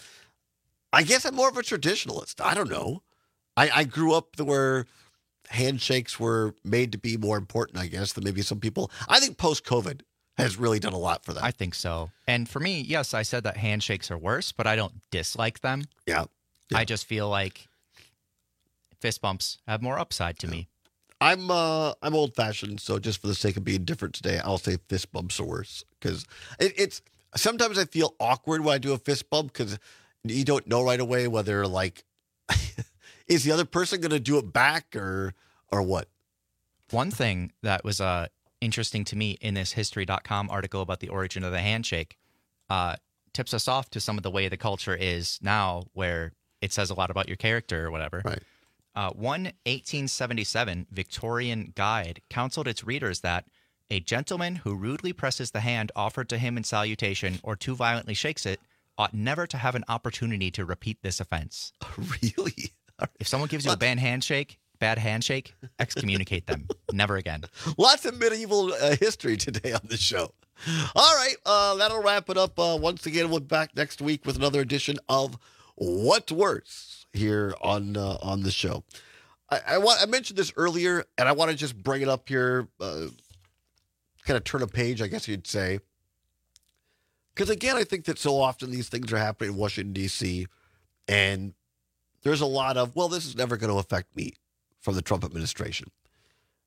I'm more of a traditionalist. I don't know. I grew up where handshakes were made to be more important, I guess, than maybe some people. I think post-COVID has really done a lot for that. I think so. And for me, yes, I said that handshakes are worse, but I don't dislike them. Yeah. I just feel like fist bumps have more upside to me. I'm old-fashioned, so just for the sake of being different today, I'll say fist bumps are worse. Because it's sometimes I feel awkward when I do a fist bump because you don't know right away whether, like, is the other person going to do it back or what? One thing that was interesting to me in this History.com article about the origin of the handshake tips us off to some of the way the culture is now, where it says a lot about your character or whatever. Right. One 1877 Victorian guide counseled its readers that a gentleman who rudely presses the hand offered to him in salutation or too violently shakes it ought never to have an opportunity to repeat this offense. Really? If someone gives you a bad handshake, excommunicate them. Never again. Lots of medieval history today on the show. All right, that'll wrap it up. Once again, we'll be back next week with another edition of What's Worse here on the show. I mentioned this earlier, and I want to just bring it up here, kind of turn a page, I guess you'd say. Because, again, I think that so often these things are happening in Washington, D.C., and there's a lot of, well, this is never going to affect me from the Trump administration.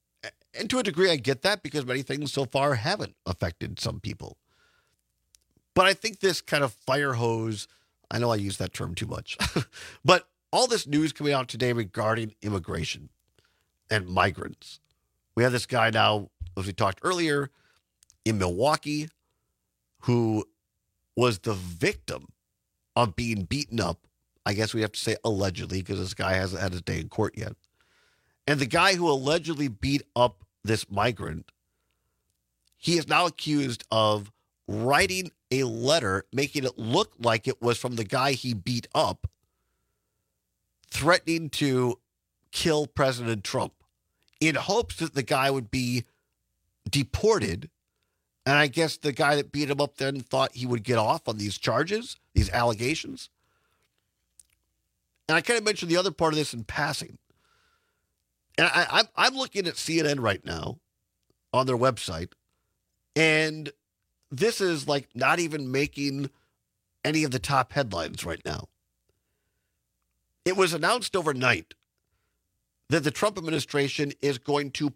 And to a degree, I get that because many things so far haven't affected some people. But I think this kind of fire hose, I know I use that term too much, but all this news coming out today regarding immigration and migrants. We have this guy now, as we talked earlier, in Milwaukee, who was the victim of being beaten up. I guess we have to say allegedly because this guy hasn't had his day in court yet. And the guy who allegedly beat up this migrant, he is now accused of writing a letter, making it look like it was from the guy he beat up, threatening to kill President Trump in hopes that the guy would be deported. And I guess the guy that beat him up then thought he would get off on these charges, these allegations. And I kind of mentioned the other part of this in passing. And I'm looking at CNN right now on their website, and this is like not even making any of the top headlines right now. It was announced overnight that the Trump administration is going to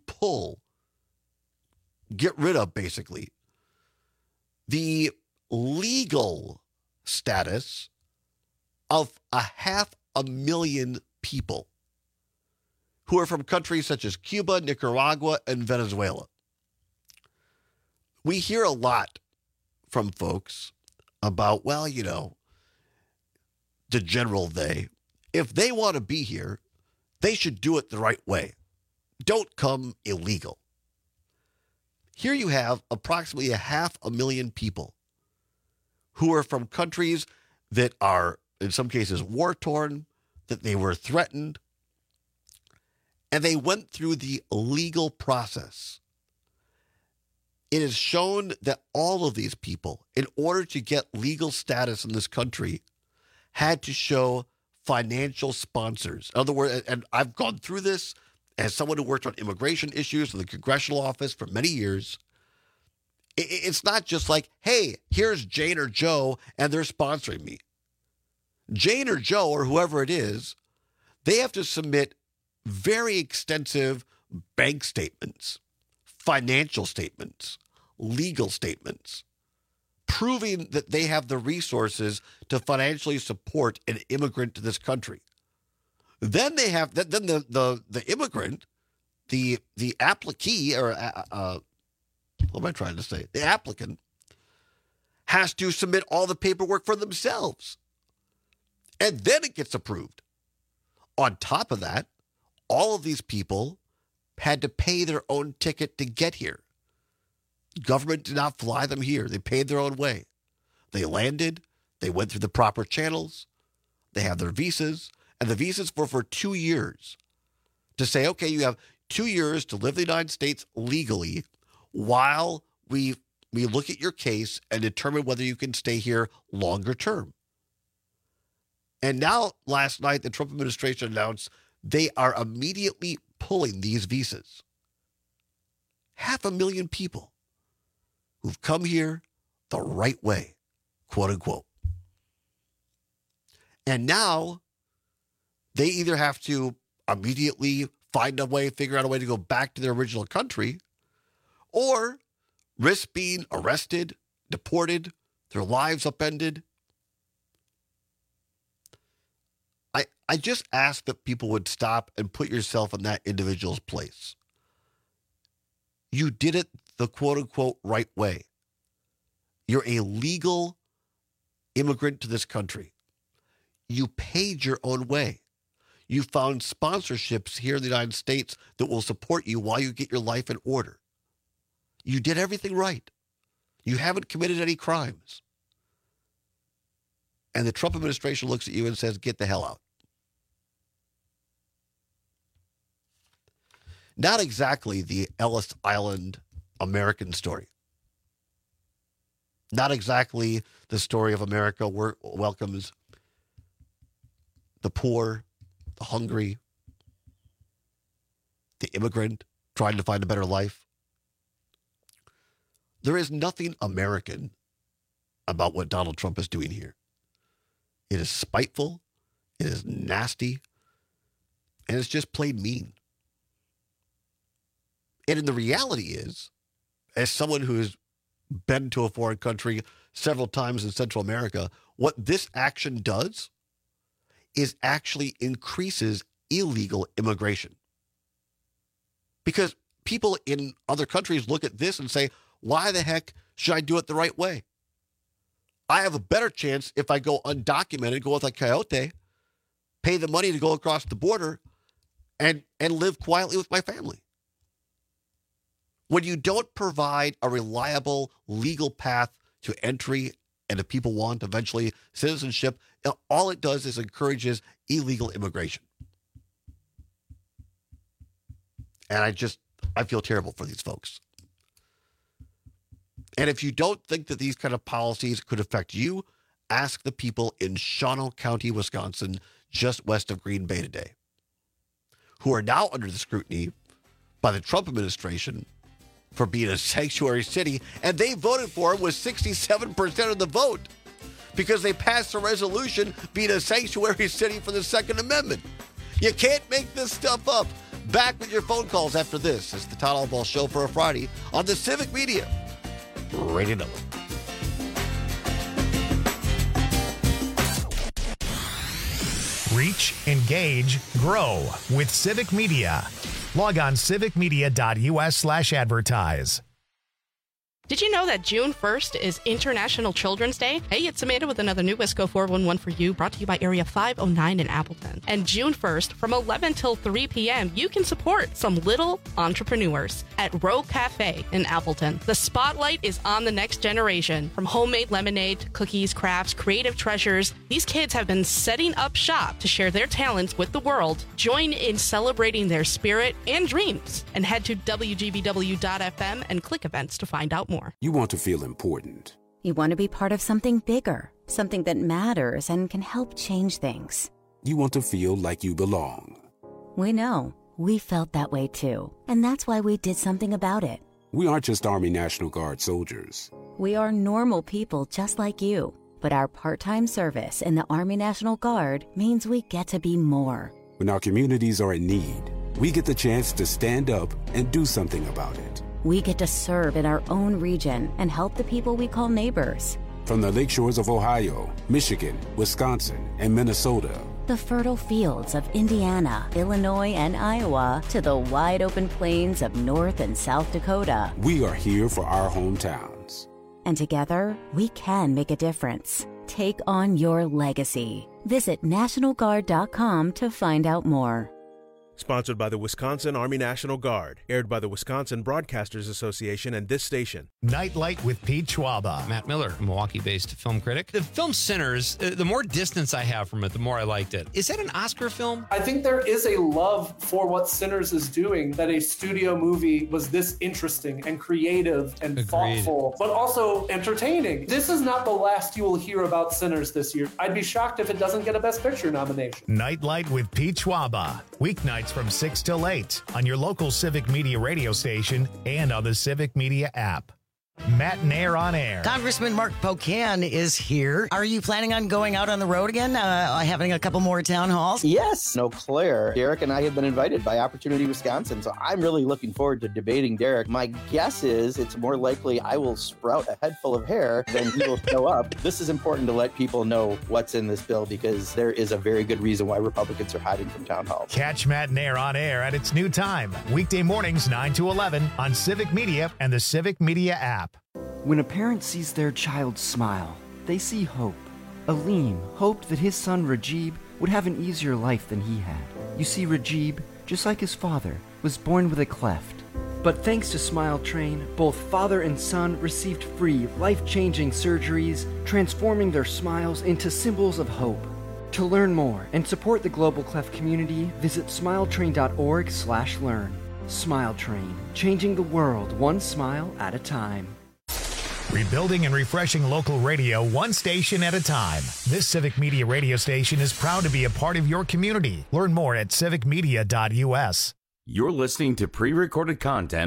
get rid of, basically, the legal status of 500,000 people who are from countries such as Cuba, Nicaragua, and Venezuela. We hear a lot from folks about, well, you know, the general they. If they want to be here, they should do it the right way. Don't come illegal. Here you have approximately 500,000 people who are from countries that are, in some cases, war-torn, that they were threatened, and they went through the legal process. It is shown that all of these people, in order to get legal status in this country, had to show financial sponsors. In other words, and I've gone through this as someone who worked on immigration issues in the congressional office for many years. It's not just like, hey, here's Jane or Joe, and they're sponsoring me. Jane or Joe, or whoever it is, they have to submit very extensive bank statements, financial statements, legal statements, proving that they have the resources to financially support an immigrant to this country. Then they have then the immigrant, the applicee, or what am I trying to say? The applicant has to submit all the paperwork for themselves, and then it gets approved. On top of that, all of these people had to pay their own ticket to get here. Government did not fly them here. They paid their own way. They landed. They went through the proper channels. They have their visas. And the visas were for 2 years to say, okay, you have 2 years to live in the United States legally while we look at your case and determine whether you can stay here longer term. And now, last night, the Trump administration announced they are immediately pulling these visas. 500,000 people who've come here the right way, quote unquote. And now they either have to immediately find a way, figure out a way to go back to their original country, or risk being arrested, deported, their lives upended. I just ask that people would stop and put yourself in that individual's place. You did it the quote-unquote right way. You're a legal immigrant to this country. You paid your own way. You found sponsorships here in the United States that will support you while you get your life in order. You did everything right. You haven't committed any crimes. And the Trump administration looks at you and says, get the hell out. Not exactly the Ellis Island American story. Not exactly the story of America welcomes the poor, the hungry, the immigrant trying to find a better life. There is nothing American about what Donald Trump is doing here. It is spiteful, it is nasty, and it's just plain mean. And the reality is, as someone who has been to a foreign country several times in Central America, what this action does is actually increases illegal immigration. Because people in other countries look at this and say, why the heck should I do it the right way? I have a better chance if I go undocumented, go with a coyote, pay the money to go across the border, and live quietly with my family. When you don't provide a reliable legal path to entry, and if people want eventually citizenship, all it does is encourages illegal immigration. And I feel terrible for these folks. And if you don't think that these kind of policies could affect you, ask the people in Shawano County, Wisconsin, just west of Green Bay today, who are now under the scrutiny by the Trump administration for being a sanctuary city. And they voted for it with 67% of the vote because they passed a resolution being a sanctuary city for the Second Amendment. You can't make this stuff up. Back with your phone calls after this. It's the Todd Albaugh Show for a Friday on the Civic Media Radio Network. Reach, engage, grow with Civic Media. Log on civicmedia.us/advertise. Did you know that June 1st is International Children's Day? Hey, it's Amanda with another new Wisco 411 for you, brought to you by Area 509 in Appleton. And June 1st, from 11 till 3 p.m., you can support some little entrepreneurs at Row Cafe in Appleton. The spotlight is on the next generation. From homemade lemonade to cookies, crafts, creative treasures, these kids have been setting up shop to share their talents with the world. Join in celebrating their spirit and dreams. And head to WGBW.FM and click events to find out more. You want to feel important. You want to be part of something bigger, something that matters and can help change things. You want to feel like you belong. We know. We felt that way too. And that's why we did something about it. We aren't just Army National Guard soldiers. We are normal people just like you. But our part-time service in the Army National Guard means we get to be more. When our communities are in need, we get the chance to stand up and do something about it. We get to serve in our own region and help the people we call neighbors. From the lakeshores of Ohio, Michigan, Wisconsin, and Minnesota. The fertile fields of Indiana, Illinois, and Iowa to the wide open plains of North and South Dakota. We are here for our hometowns. And together, we can make a difference. Take on your legacy. Visit NationalGuard.com to find out more. Sponsored by the Wisconsin Army National Guard. Aired by the Wisconsin Broadcasters Association and this station. Nightlight with Pete Schwaba. Matt Miller, Milwaukee-based film critic. The film Sinners, the more distance I have from it, the more I liked it. Is that an Oscar film? I think there is a love for what Sinners is doing, that a studio movie was this interesting and creative and thoughtful, but also entertaining. This is not the last you will hear about Sinners this year. I'd be shocked if it doesn't get a Best Picture nomination. Nightlight with Pete Schwaba. Weeknights from 6 till 8 on your local Civic Media radio station and on the Civic Media app. Matt Nair on air. Congressman Mark Pocan is here. Are you planning on going out on the road again, having a couple more town halls? Yes. No, Claire. Derek and I have been invited by Opportunity Wisconsin, so I'm really looking forward to debating Derek. My guess is it's more likely I will sprout a head full of hair than he will show up. This is important to let people know what's in this bill because there is a very good reason why Republicans are hiding from town halls. Catch Matt Nair on air at its new time, weekday mornings 9 to 11 on Civic Media and the Civic Media app. When a parent sees their child smile, they see hope. Aleem hoped that his son Rajib would have an easier life than he had. You see, Rajib, just like his father, was born with a cleft. But thanks to Smile Train, both father and son received free, life-changing surgeries, transforming their smiles into symbols of hope. To learn more and support the Global Cleft community, visit smiletrain.org/learn. Smile Train, changing the world one smile at a time. Rebuilding and refreshing local radio one station at a time. This Civic Media radio station is proud to be a part of your community. Learn more at civicmedia.us. You're listening to pre-recorded content.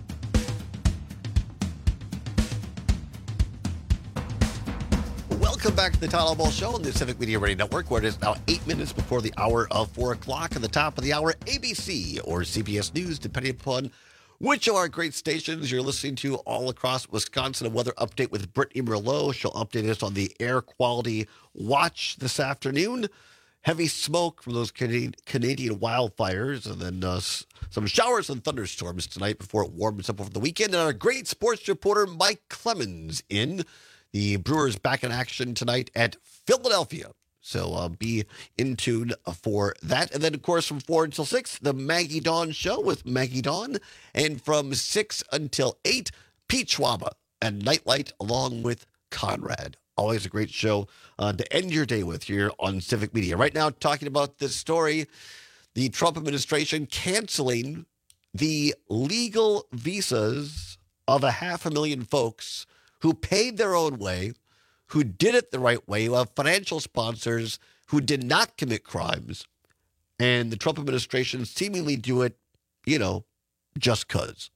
Welcome back to the Todd Ball Show on the Civic Media Radio Network, where it is now 8 minutes before the hour of 4 o'clock. At the top of the hour, ABC or CBS News, depending upon which of our great stations you're listening to all across Wisconsin. A weather update with Brittany Merlot. She'll update us on the air quality watch this afternoon. Heavy smoke from those Canadian wildfires, and then some showers and thunderstorms tonight before it warms up over the weekend. And our great sports reporter, Mike Clemens, in. The Brewers back in action tonight at Philadelphia. So be in tune for that. And then, of course, from 4 until 6, the Maggie Dawn Show with Maggie Dawn. And from 6 until 8, Pete Schwaba and Nightlight along with Conrad. Always a great show to end your day with here on Civic Media. Right now, talking about this story, the Trump administration canceling the legal visas of 500,000 folks who paid their own way, who did it the right way, who have financial sponsors, who did not commit crimes. And the Trump administration seemingly do it, just because.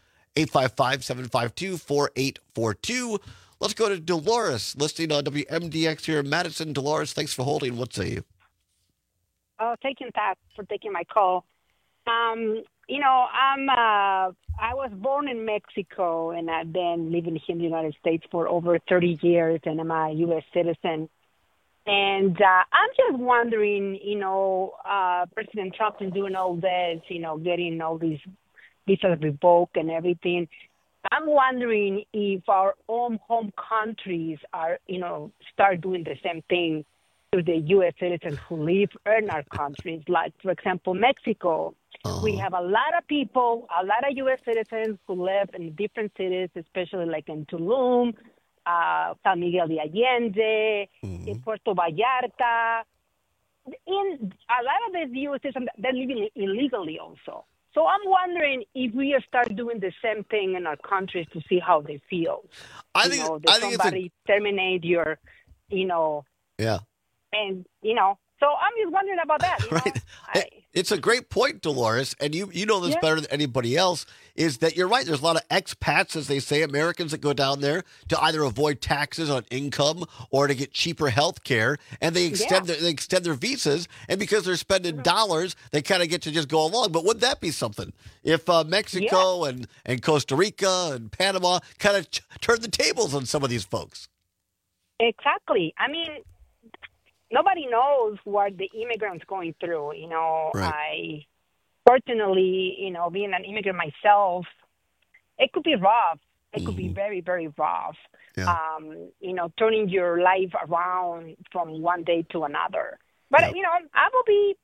855-752-4842. Let's go to Dolores, listening on WMDX here in Madison. Dolores, thanks for holding. What say you? Oh, thank you, Pat, for taking my call. I was born in Mexico, and I've been living here in the United States for over 30 years, and I'm a U.S. citizen. And I'm just wondering, President Trump is doing all this, getting all these visas revoked and everything. I'm wondering if our own home countries are, start doing the same thing to the U.S. citizens who live in our countries. Like, for example, Mexico. We have a lot of people, a lot of U.S. citizens who live in different cities, especially like in Tulum, San Miguel de Allende, in Puerto Vallarta. In a lot of these U.S. citizens, they're living illegally also. So I'm wondering if we start doing the same thing in our countries to see how they feel. I think somebody terminate your, Yeah. And, so I'm just wondering about that. Right. It's a great point, Dolores, and you know this better than anybody else, is that you're right. There's a lot of expats, as they say, Americans that go down there to either avoid taxes on income or to get cheaper health care, and they extend their visas, and because they're spending dollars, they kind of get to just go along. But wouldn't that be something if Mexico and Costa Rica and Panama kind of turned the tables on some of these folks? Exactly. I mean, nobody knows what the immigrants going through. Right. Fortunately, being an immigrant myself, it could be rough. It could be very, very rough. Yeah. Turning your life around from one day to another. But I will be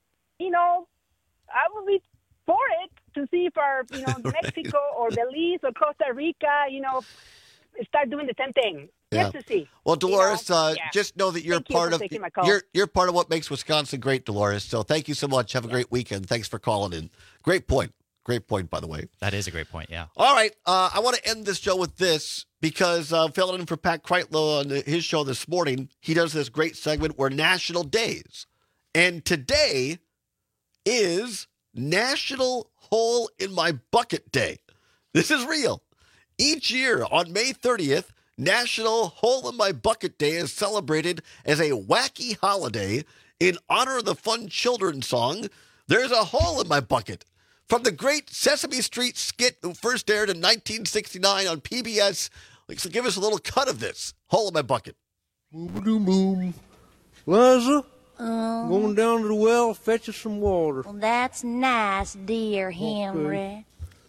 for it to see if our, Mexico or Belize or Costa Rica, start doing the same thing. Yeah. Just to see. Well, Dolores, just know that you're part of you're part of what makes Wisconsin great, Dolores. So thank you so much. Have a great weekend. Thanks for calling in. Great point. Great point, by the way. That is a great point. Yeah. All right. I want to end this show with this because filling in for Pat Kreitlow on his show this morning, he does this great segment where National Days, and today is National Hole in My Bucket Day. This is real. Each year on May 30th. National Hole in My Bucket Day is celebrated as a wacky holiday in honor of the fun children's song, There's a Hole in My Bucket, from the great Sesame Street skit that first aired in 1969 on PBS. So give us a little cut of this, Hole in My Bucket. Boom. Liza, going down to the well, fetch us some water. Well, that's nice, dear Henry.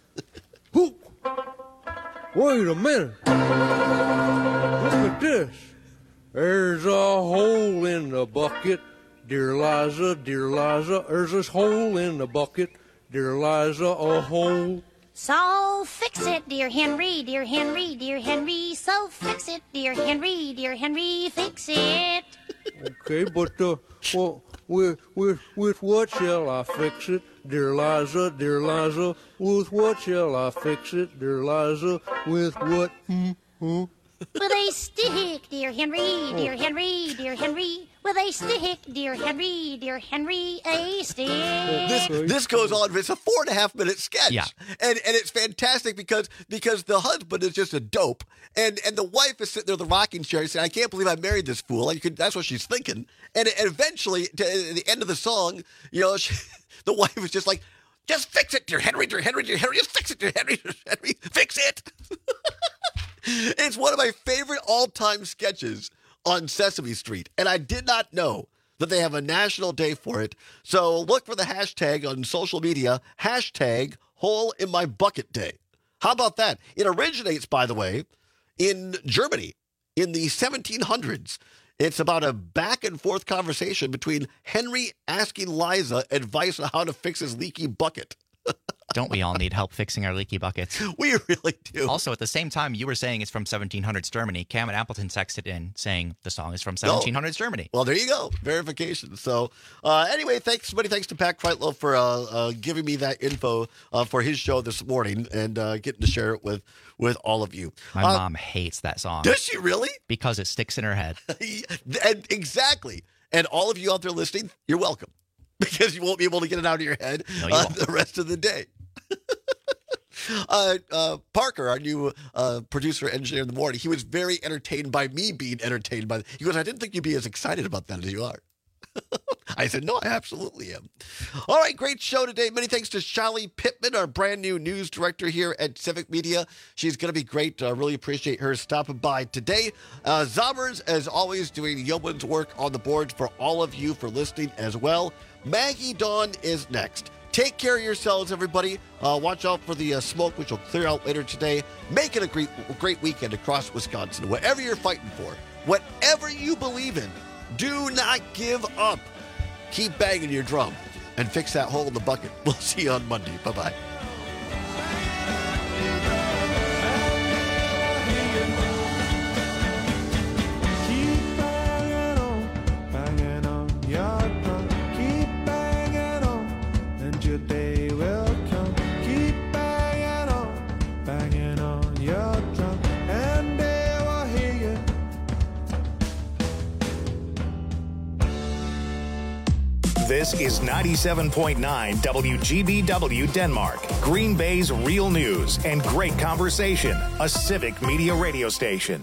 Wait a minute. Look at this. There's a hole in the bucket, dear Liza, dear Liza. There's this hole in the bucket, dear Liza, a hole. So fix it, dear Henry, dear Henry, dear Henry. So fix it, dear Henry, fix it. Okay, but with what shall I fix it, dear Liza, dear Liza? With what shall I fix it, dear Liza? With what? With a stick, dear Henry, dear Henry, dear Henry. with a stick. Dear Henry, a stick. This goes on. It's a 4.5-minute sketch. Yeah. And it's fantastic because the husband is just a dope. And the wife is sitting there in the rocking chair saying, I can't believe I married this fool. That's what she's thinking. And eventually, at the end of the song, the wife is just like, just fix it, dear Henry, just fix it, dear Henry, fix it. It's one of my favorite all-time sketches on Sesame Street. And I did not know that they have a national day for it. So look for the hashtag on social media, hashtag hole in my bucket day. How about that? It originates, by the way, in Germany in the 1700s. It's about a back and forth conversation between Henry asking Liza advice on how to fix his leaky bucket. Don't we all need help fixing our leaky buckets? We really do. Also, at the same time, you were saying it's from 1700s Germany. Cam and Appleton texted in saying the song is from 1700s Germany. Well, there you go. Verification. So, anyway, many thanks to Pat Kreitlow for giving me that info for his show this morning and getting to share it with all of you. My mom hates that song. Does she really? Because it sticks in her head. And exactly. And all of you out there listening, you're welcome. Because you won't be able to get it out of your head the rest of the day. Parker, our new producer engineer in the morning, he was very entertained by me being entertained by. He goes, I didn't think you'd be as excited about that as you are. I said, no, I absolutely am. All right, great show today. Many thanks to Shali Pittman, our brand new news director here at Civic Media. She's going to be great. I really appreciate her stopping by today. Zommers, as always, doing yeoman's work on the boards for all of you for listening as well. Maggie Dawn is next. Take care of yourselves, everybody. Watch out for the smoke, which will clear out later today. Make it a great weekend across Wisconsin. Whatever you're fighting for, whatever you believe in, do not give up. Keep banging your drum and fix that hole in the bucket. We'll see you on Monday. Bye-bye. This is 97.9 WGBW Denmark, Green Bay's real news and great conversation, a Civic Media radio station.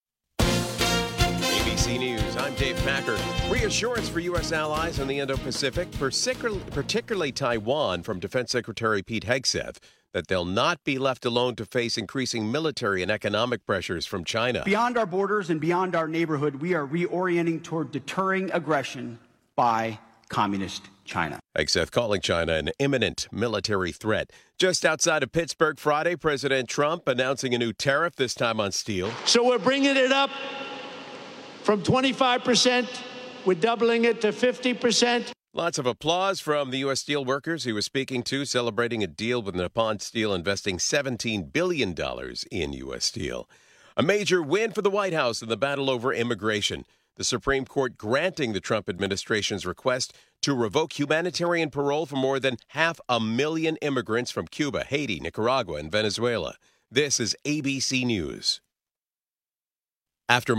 ABC News, I'm Dave Packer. Reassurance for U.S. allies in the Indo-Pacific, particularly Taiwan, from Defense Secretary Pete Hegseth, that they'll not be left alone to face increasing military and economic pressures from China. Beyond our borders and beyond our neighborhood, we are reorienting toward deterring aggression by Communist China. Hegseth calling China an imminent military threat. Just outside of Pittsburgh Friday, President Trump announcing a new tariff, this time on steel. So we're bringing it up from 25%. We're doubling it to 50%. Lots of applause from the U.S. steel workers he was speaking to, celebrating a deal with Nippon Steel investing $17 billion in U.S. steel. A major win for the White House in the battle over immigration. The Supreme Court granting the Trump administration's request to revoke humanitarian parole for more than 500,000 immigrants from Cuba, Haiti, Nicaragua, and Venezuela. This is ABC News. After